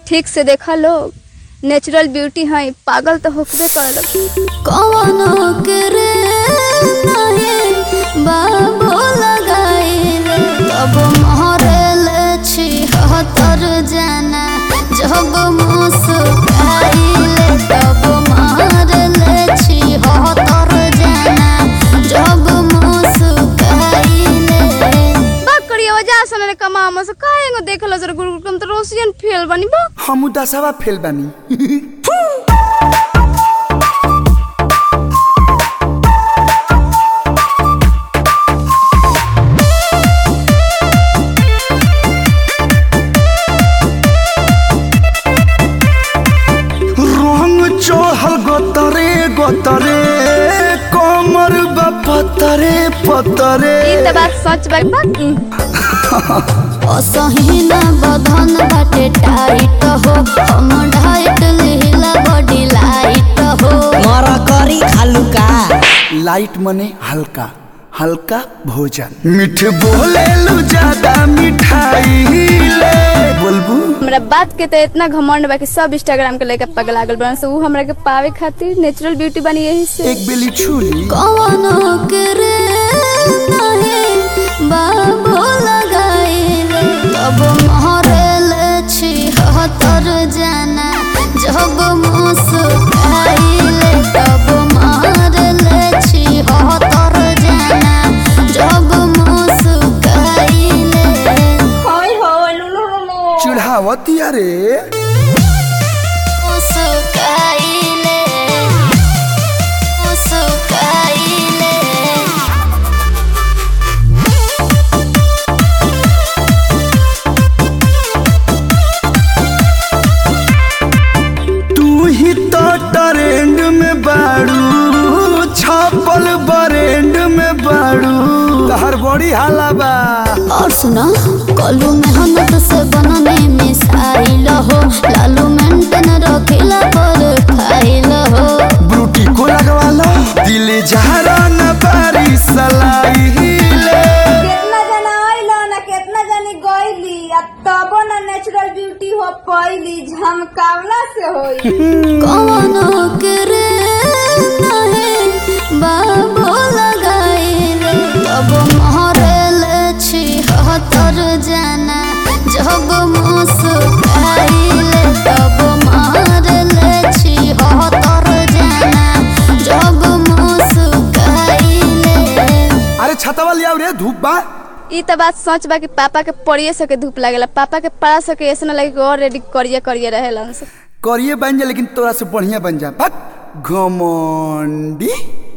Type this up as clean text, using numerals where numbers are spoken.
ठीक से देखा लोग, नेचुरल ब्यूटी है, पागल तो होकबे करे। कौनो करे नहीं बाबू लगाइले तब महरेले छी हतर जाना जब मुस्काइले तब महरेले छी हतर जाना जब मुस्काइले। बात करिए वजह से कमा से काहेगो देखला जरा गुरुकुल तो रोशियन फेल बनी बा। हमू दसवा फेल बनी। चढ़ल गोतरे गोतरे कमर बा पतरे पतरे। ई त बात सच बा। असहीना बदन बाटे टाइट हो हम डाइट लीला बॉडी लाइट हो। मरा करी खालू का लाइट मने हल्का हल्का भोजन। मीठ बोले लू ज्यादा मिठाई ले बोलबू। हमरा बात के तो इतना घमंड बा कि सब इंस्टाग्राम के लेके पगला गल बन से ऊ हमरा के पावे खातिर नेचुरल ब्यूटी बनी यही से। एक बेली छुली कौनो करे नहीं बाबू लगाइले तब महरेले छी हतर जाना जब मुस्काइले तब महरेले छी हतर जाना जब मुस्काइले। चिढ़ावती अरे मुस्काइले मुस्काइले। तू ही तो ट्रेंड में बाड़ू छापल बरेंड में बाड़ू तहर बड़ी हाला बा। और सुना कलू मेहनत से बनने मिसाइल हो लालू मेंटेन रखिला पर खाइल हो। ब्रूटी को लगवा लो दिल जहरा न बारी सलाई ले। कितना जना आइलो ना कितना जनी गइली तबो ना नेचुरल ब्यूटी हो पइली झमकावला से होई। कौनो करे नहीं बाबू लगाइले तब महरेले छी हतर जाना जब मुस्काइले तब महरेले छी हतर जाना जब मुस्काइले। अरे छतवा लिया रे धूप बा। ई त बात सच बा कि पापा के पड़िए सके धूप लागेला, पापा के पड़ा सके ऐसा ना लगे कि और रेडी करिए करिए रहेला। करिए बन जा लेकिन तोरा से बढ़िया बन जा। घमंडी।